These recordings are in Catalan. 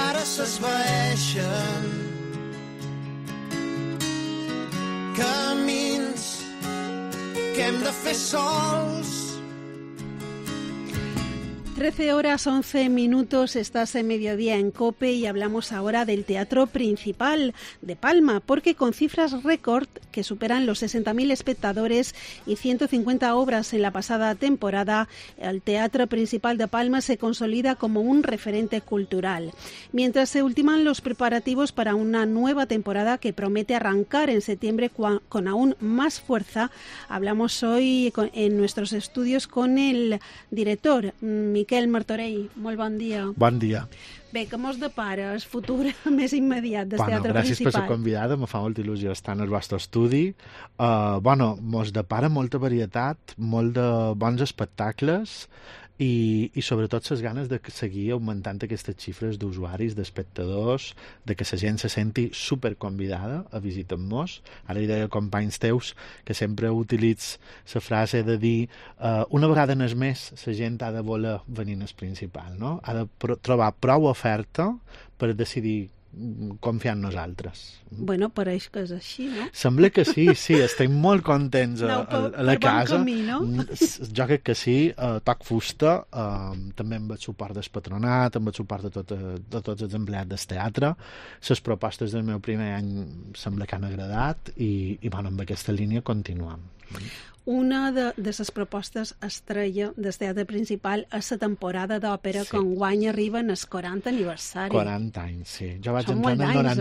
ara s'esvaeixen. Camins que hem de fer sols. 13 horas 11 minutos, estás en Mediodía en COPE y hablamos ahora del Teatro Principal de Palma, porque con cifras récord que superan los 60.000 espectadores y 150 obras en la pasada temporada, el Teatro Principal de Palma se consolida como un referente cultural. Mientras se ultiman los preparativos para una nueva temporada que promete arrancar en septiembre con aún más fuerza, hablamos hoy en nuestros estudios con el director, Miquel Martorell. Molt bon dia. Bon dia. Bé, que mos depara el futur més immediat del Teatre gràcies Principal? Per ser convidada, me fa molta il·lusió estar en el vostre estudi. Mos depara molta varietat, molt de bons espectacles i sobretot les ganes de seguir augmentant aquestes xifres d'usuaris, d'espectadors, de que la gent se senti superconvidada a visitar-nos. Ara hi deia companys teus que sempre utilitz la frase de dir una vegada en el mes la gent ha de voler venir al Principal, no? Ha de trobar prou oferta per decidir confiar en nosaltres. Bueno, pareix que és així, no? Sembla que sí, estem molt contents a la casa. Bon camí, no? Jo crec que sí, toc fusta, també amb el suport del patronat, amb el suport de tots els empleats del teatre. Les propostes del meu primer any sembla que han agradat i amb aquesta línia continuem. Una de les propostes estrella del Teatre Principal és la temporada d'òpera que enguany arriba en el 40 aniversari. 40 anys, sí. Jo vaig entrar en el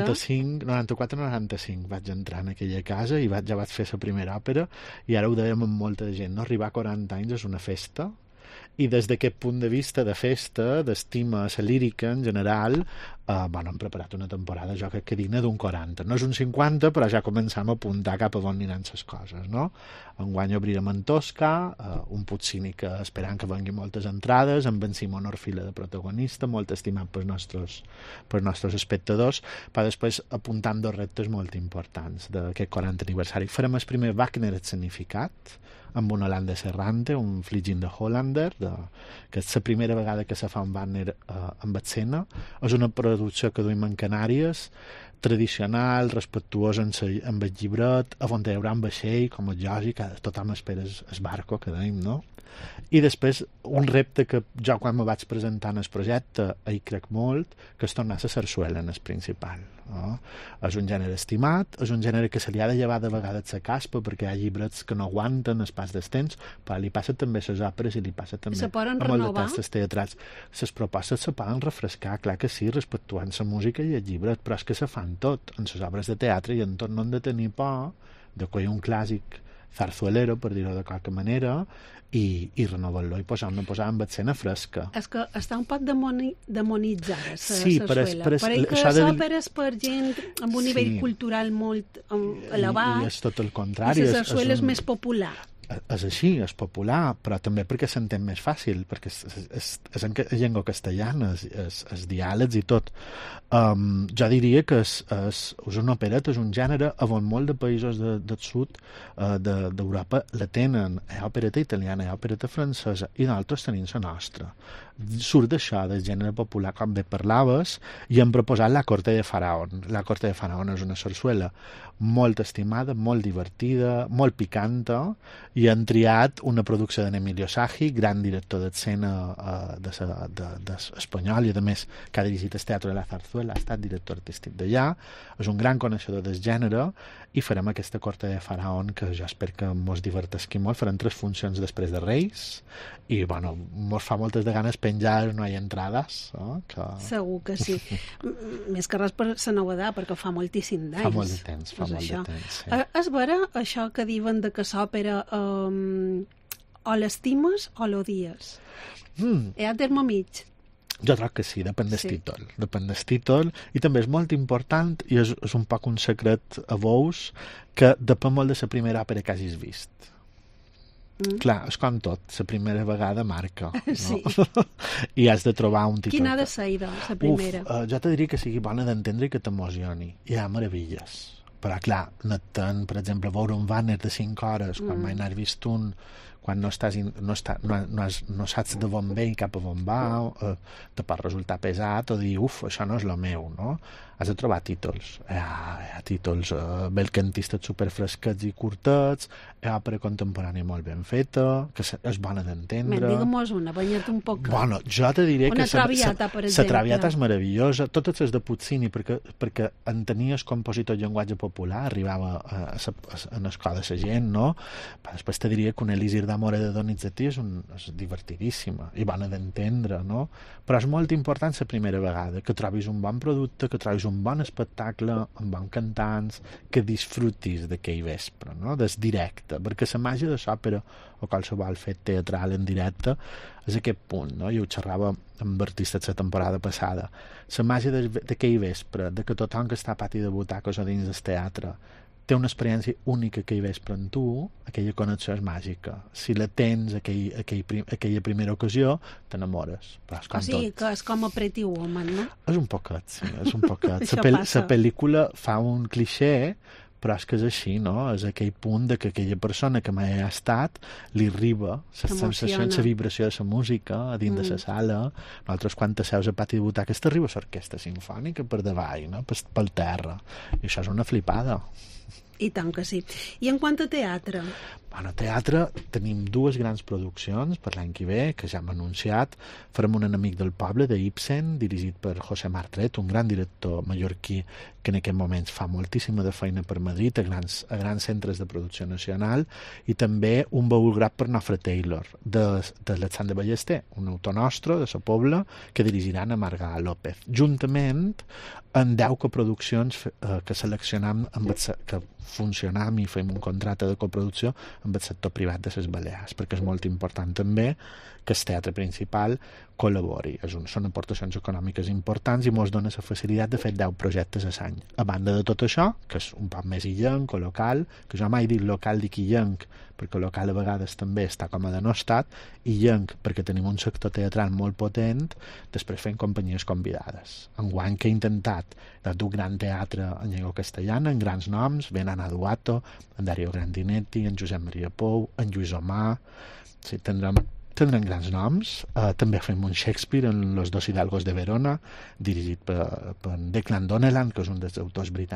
94-95, vaig entrar en aquella casa i ja vaig fer la primera òpera i ara ho dèiem amb molta gent, no? Arribar a 40 anys és una festa i des d'aquest punt de vista de festa, d'estima a la lírica en general, hem preparat una temporada, jo crec que digna d'un 40. No és un 50, però ja començam a apuntar cap a on aniran les coses, no? Enguany obrirem en Tosca, un Puccini que esperant que vengui moltes entrades, amb en Simon Orfila de protagonista, molt estimat pels nostres espectadors, però després apuntant dos reptes molt importants d'aquest 40 aniversari. Farem el primer Wagner escenificat, amb un holandès errante, un Fliegende Hollander, que és la primera vegada que se fa un Wagner amb escena. És una producció que duim en Canàries, tradicional, respectuós amb el llibret, on hi haurà un vaixell, com és lògic, tothom espera el barco, que deim, no? I després un repte que jo quan me vaig presentar en el projecte hi crec molt, que és tornar a la sarsuela en el Principal, no? És un gènere estimat, és un gènere que se li ha de llevar de vegades la caspa perquè hi ha llibrets que no aguanten el pas del temps, però li passa també a les òperes i li passa també a molt de tastes teatrals. Les propostes se poden refrescar, clar que sí, respectuant la música i el llibret, però és que se fan tot en les obres de teatre i en tot no hem de tenir por de coll un clàssic zarzuelero, per dir-ho de qualque manera, i renovar-lo i posar-lo amb escena fresca. És que està un poc demonitzada, la sarsuela. Perquè les òperes per gent amb un nivell cultural molt elevat, i és tot el contrari. I la sarsuela és més popular. És així, és popular, però també perquè s'entén més fàcil, perquè és en llengua castellana, els diàlegs i tot. Jo diria que és una opereta, és un gènere on molt de països del sud d'Europa la tenen. Hi ha opereta italiana, hi ha opereta francesa, i nosaltres tenim la nostra. Surt d'això, del gènere popular, com bé parlaves, i hem proposat La Corte de Faraón. La Corte de Faraón és una sarsuela molt estimada, molt divertida, molt picanta, i han triat una producció d'en Emilio Sagi, gran director d'escena espanyol i a més que ha dirigit el Teatre de la Zarzuela, ha estat director artístic d'allà, és un gran coneixedor del gènere i farem aquesta Corte de Faraón que jo espero que mos divertisqui molt. Farem 3 funcions després de Reis i mos fa moltes de ganes penjar No hay entrades, no? Segur que sí. Més que res per la novedat, perquè fa moltíssim d'anys. Fa molt de temps, sí. És vera això que diuen de que l'òpera o l'estimes o l'odies? Hi ha terme mig. Jo crec que sí, depèn del títol, i també és molt important, i és un poc un secret a vos, que depèn molt de la primera òpera que hagis vist. Clar, és com tot, la primera vegada marca, no? Sí. I has de trobar un títol. Quina ha de ser, doncs, la primera? Jo te diria que sigui bona d'entendre i que t'emocioni. Hi ha meravilles. Però, clar, no tant, per exemple, veure un Wagner de 5 hores, quan mai n'has vist un, quan no saps de on ve i cap a on va, te pot resultar pesat o dir, això no és el meu, no? Has de trobar títols. Hi ha títols belcantistes superfresquets i curtets, hi ha òpera contemporània molt ben feta, que és bona d'entendre. Digue'm-nos una, banyat un poc. Bueno, jo te diré que una Traviata, per exemple. La Traviata és meravellosa, totes les de Puccini, perquè entenia el compositor de llenguatge popular, arribava a l'escola de la gent, no? Després te diria que un Elisir d'Amore de Donizetti és divertidíssima i bona d'entendre, no? Però és molt important la primera vegada, que trobis un bon producte, que trobis un bon espectacle, amb bons cantants, que disfrutis d'aquell vespre, no? Des directe, perquè la màgia de l'òpera o qualsevol fet teatral en directe és aquest punt, no? Jo ho xerrava amb artistes la temporada passada. La màgia d'aquell vespre, de que tothom que està a pati de butaques o dins del teatre té una experiència única aquell vespre en tu, aquella connexió és màgica. Si la tens aquella primera ocasió, t'enamores. O sigui, que és com a Pretty Woman, no? És un poquet, sí, és un poquet. La pel·lícula fa un clixé, però és que és així, no? És aquell punt de que aquella persona que mai ha estat li arriba la sensació, la vibració de la música a dins de la sala. Nosaltres, quan t'asseus a pati de butaques, t'arriba l'orquestra sinfònica per davall, no? Pel terra. I això és una flipada. I tant que sí. I en quant a teatre? Bueno, teatre tenim dues grans produccions per l'any que ve, que ja hem anunciat. Farem Un enemic del poble, d'Ibsen, dirigit per José Martret, un gran director mallorquí que en aquest moments fa moltíssima de feina per Madrid, a grans centres de producció nacional, i també un baúl-grap per Nofre Taylor, d'Alexandre Ballester, un autor nostre de la Pobla, que dirigiran a Marga López, juntament en 10 coproduccions que seleccionam, que funcionam i fem un contracte de coproducció amb el sector privat de les Balears, perquè és molt important també que el teatre principal col·labori. Són aportacions econòmiques importants i ens dona la facilitat de fer 10 projectes a l'any. A banda de tot això, que és un poc més illenc o local, que jo mai dic local dic illenc, perquè local a vegades també està com a denostat, illenc perquè tenim un sector teatral molt potent, després fem companyies convidades. Enguany que he intentat dur gran teatre en llengua castellana, en grans noms, ben Anna Duato, en Dario Grandinetti, en Josep Maria Pou, en Lluís Omar, sí, tindrem grans noms. També fem un Shakespeare en Los dos hidalgos de Verona, dirigit per Declan Donnellan, que és un dels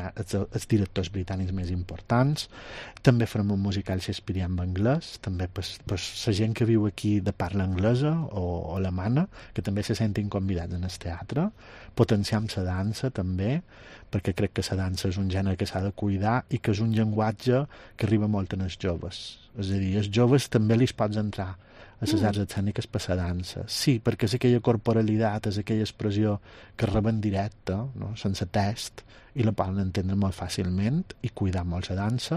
els directors britànics més importants. També farem un musical shakespearià en anglès, també per la gent que viu aquí de parla anglesa o alemana, que també se sentin convidats en el teatre. Potenciam la dansa també, perquè crec que la dansa és un gènere que s'ha de cuidar i que és un llenguatge que arriba molt en els joves. És a dir, els joves també li pots entrar a les arts escèniques per la dansa. Sí, perquè és aquella corporalitat, és aquella expressió que reben directa, no? Sense test, i la poden entendre molt fàcilment i cuidar molt la dansa.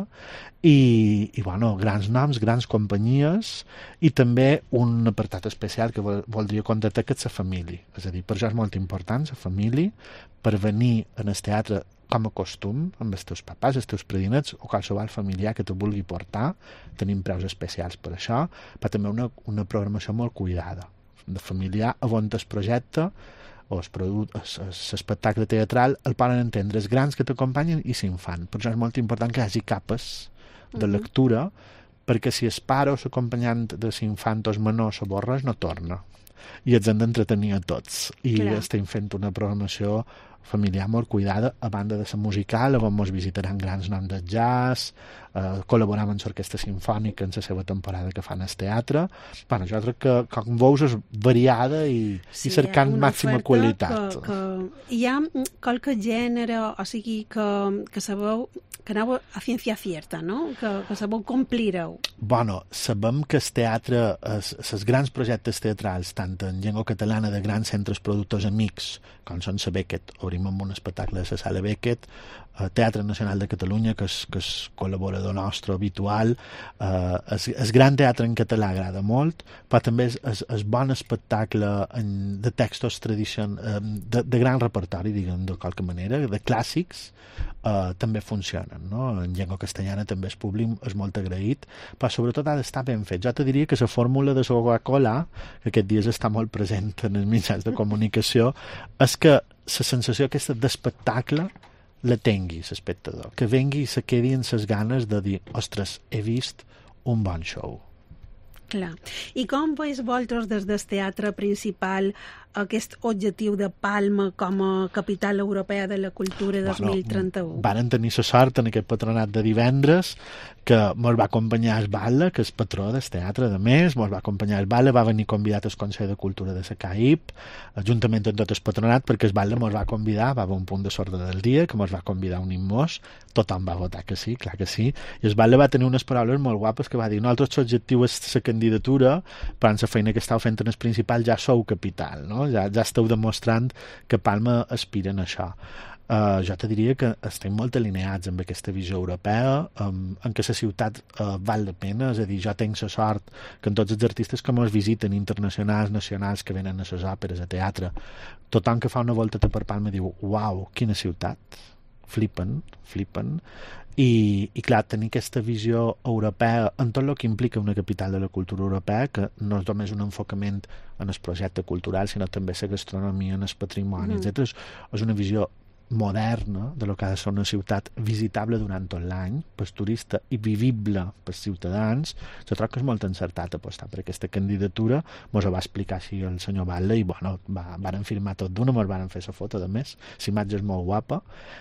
I bueno, grans noms, grans companyies, i també un apartat especial que voldria contractar, que és la família. És a dir, per això és molt important, la família, per venir en el teatre com a costum, amb els teus papàs, els teus predinets o qualsevol familiar que te vulgui portar. Tenim preus especials per això, però també una programació molt cuidada de familiar, on es projecta o l'espectacle teatral el poden entendre els grans que t'acompanyen i s'infant. Per això és molt important que hi hagi capes de lectura, perquè si el pare o l'acompanyant de l'infant o el menor s'avorreix, no torna. I els hem d'entretenir a tots. I estem fent una programació familiar molt cuidada, a banda de la musical, on ens visitaran grans noms de jazz, col·laboram amb l'Orquestra Simfònica en la seva temporada que fan al teatre. Bueno, jo crec que, com veus, és variada i cercant màxima qualitat. Que hi ha qualque gènere, o sigui, que sabeu que aneu a ciència cierta, no? Que sabeu complireu. Bueno, sabem que el teatre, els grans projectes teatrals, tant en llengua catalana de grans centres productors amics, com són la Beckett, obrim amb un espectacle de la Sala Beckett, Teatre Nacional de Catalunya, que és col·laborador nostre habitual, el gran teatre en català agrada molt, però també és bon espectacle de textos de gran repertori, diguem, de qualque manera, de clàssics, també funcionen, no? En llengua castellana també el públic és molt agraït, però sobretot ha d'estar ben fet. Jo te diria que la fórmula de la Coca-Cola, que aquests dies està molt present en els mitjans de comunicació, és que la sensació aquesta d'espectacle la tingui l'espectador, que vengui i se quedi amb les ganes de dir, ostres, he vist un bon show. Clar. I com veus vosaltres des del Teatre Principal aquest objectiu de Palma com a capital europea de la cultura 2031? Varen tenir la sort en aquest patronat de divendres que ens va acompanyar el Batlle, que és patró del teatre, de més, ens va acompanyar el Batlle, va venir convidat al Consell de Cultura de la CAIP, juntament amb tot el patronat, perquè el Batlle ens va convidar, va haver un punt de l'ordre del dia, que ens va convidar a unir-nos, tothom va votar que sí, clar que sí, i el Batlle va tenir unes paraules molt guapes que va dir, nosaltres l'objectiu és la candidatura, però en la feina que estàu fent en el principal ja sou capital, no? Ja esteu demostrant que Palma aspira a això. Jo te diria que estem molt alineats amb aquesta visió europea, en què la ciutat val la pena, és a dir, jo tinc la sort que en tots els artistes que ens visiten, internacionals, nacionals, que venen a les òperes, a teatre, tothom que fa una volta per Palma diu, uau, quina ciutat, flipen, i clar, tenir aquesta visió europea en tot el que implica una capital de la cultura europea, que no és només un enfocament en el projecte cultural, sinó també la gastronomia, en el patrimoni, etc. És una visió moderna de lo que ha de ser una ciutat visitable durant tot l'any pels turistes i vivible pels ciutadans. Jo trobo que és molt encertat apostar per aquesta candidatura. Ens ho va explicar així el senyor Batlle i bueno, varen firmar tot d'una, ens varen fer la foto de més, la imatge és molt guapa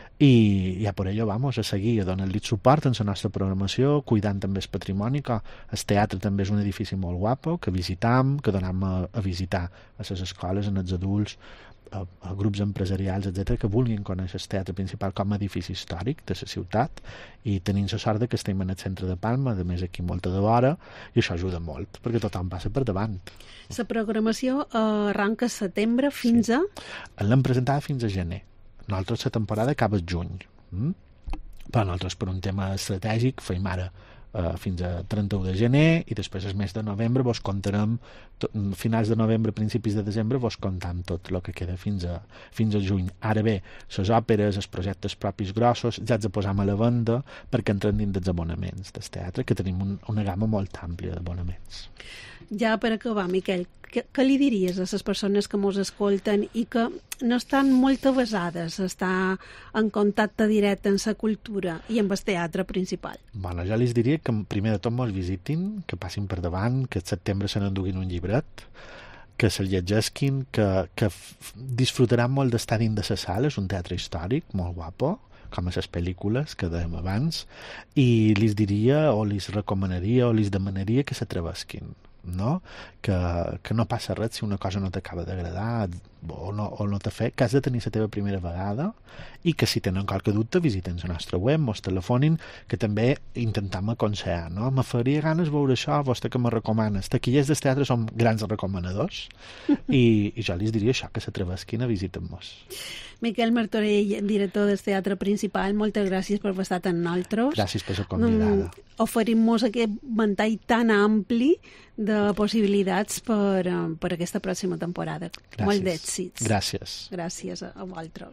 i ja per ello vamos a seguir a donar-li suport en la nostra programació, cuidant també el patrimoni, que el teatre també és un edifici molt guapo, que visitam, que donem a visitar a les escoles, en els adults, a grups empresarials, etc., que vulguin conèixer el Teatre Principal com a edifici històric de la ciutat, i tenim la sort que estem en el centre de Palma, a més aquí molta de vora, i això ajuda molt, perquè tothom passa per davant. La programació arranca a setembre fins a... L'hem presentada fins a gener. Nosaltres la temporada acaba el juny. Però nosaltres, per un tema estratègic, feim ara fins a 31 de gener i després el mes de novembre vos contarem finals de novembre, principis de desembre vos contam tot el que queda fins a juny. Ara bé, les òperes, els projectes propis grossos ja els posam a la venda perquè entren dins dels abonaments del teatre, que tenim una gamma molt àmplia d'abonaments. Ja per acabar, Miquel, què li diries a les persones que mos escolten i que no estan molt avesades a estar en contacte directe amb la cultura i amb el Teatre Principal? Bueno, jo els diria que primer de tot mos visitin, que passin per davant, que al setembre se n'enduguin un llibret, que se'l llegesquin, que disfrutaran molt d'estar dins de la sala, és un teatre històric, molt guapo, com a les pel·lícules que dèiem abans, i li diria, o li recomanaria, o li demanaria que s'atrevesquin, no? Que no passa res si una cosa no t'acaba d'agradar o no t'ha fet, que has de tenir la teva primera vegada i que si tenen qualque dubte visiten la nostra web, mos telefonin, que també intentem aconsellar, no? Me faria ganes veure això, vostè que me recomanes. Taquillers del teatre som grans recomanadors i jo li diria això, que s'atrevesquin a visitar-nos. Miquel Martorell, director del Teatre Principal, moltes gràcies per haver estat amb nosaltres. Gràcies per ser convidada. Oferim-nos aquest ventall tan ampli de possibilitats per aquesta pròxima temporada. Gràcies. Molt d'èxits. Gràcies. Gràcies a vosaltres.